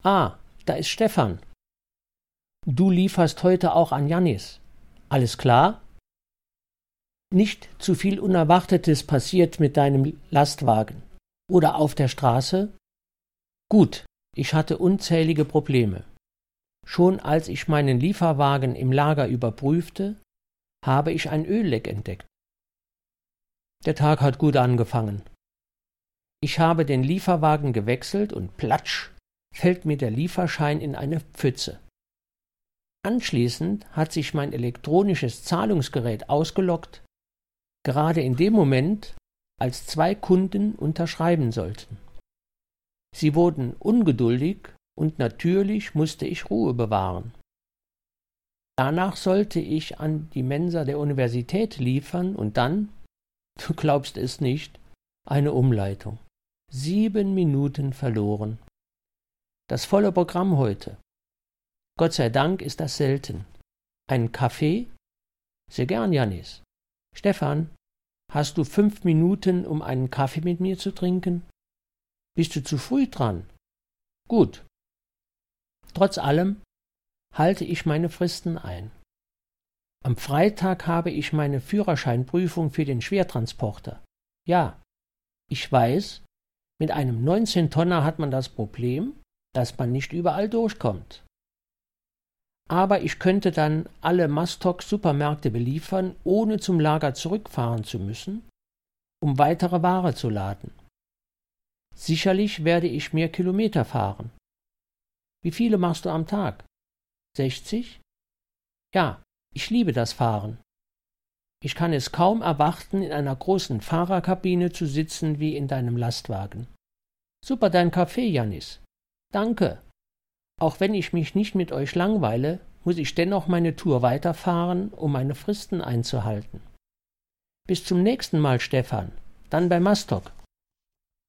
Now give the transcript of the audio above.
Ah, da ist Stefan. Du lieferst heute auch an Jannis. Alles klar? Nicht zu viel Unerwartetes passiert mit deinem Lastwagen. Oder auf der Straße? Gut, ich hatte unzählige Probleme. Schon als ich meinen Lieferwagen im Lager überprüfte, habe ich ein Ölleck entdeckt. Der Tag hat gut angefangen. Ich habe den Lieferwagen gewechselt und platsch fällt mir der Lieferschein in eine Pfütze. Anschließend hat sich mein elektronisches Zahlungsgerät ausgeloggt, gerade in dem Moment, als 2 Kunden unterschreiben sollten. Sie wurden ungeduldig und natürlich musste ich Ruhe bewahren. Danach sollte ich an die Mensa der Universität liefern und dann, du glaubst es nicht, eine Umleitung. 7 Minuten verloren. Das volle Programm heute. Gott sei Dank ist das selten. Einen Kaffee? Sehr gern, Jannis. Stefan, hast du 5 Minuten, um einen Kaffee mit mir zu trinken? Bist du zu früh dran? Gut. Trotz allem halte ich meine Fristen ein. Am Freitag habe ich meine Führerscheinprüfung für den Schwertransporter. Ja, ich weiß, mit einem 19-Tonner hat man das Problem, dass man nicht überall durchkommt. Aber ich könnte dann alle Mastoc-Supermärkte beliefern, ohne zum Lager zurückfahren zu müssen, um weitere Ware zu laden. Sicherlich werde ich mehr Kilometer fahren. Wie viele machst du am Tag? 60? Ja, ich liebe das Fahren. Ich kann es kaum erwarten, in einer großen Fahrerkabine zu sitzen wie in deinem Lastwagen. Super dein Kaffee, Jannis. Danke. Auch wenn ich mich nicht mit euch langweile, muss ich dennoch meine Tour weiterfahren, um meine Fristen einzuhalten. Bis zum nächsten Mal, Stefan. Dann bei Mastoc.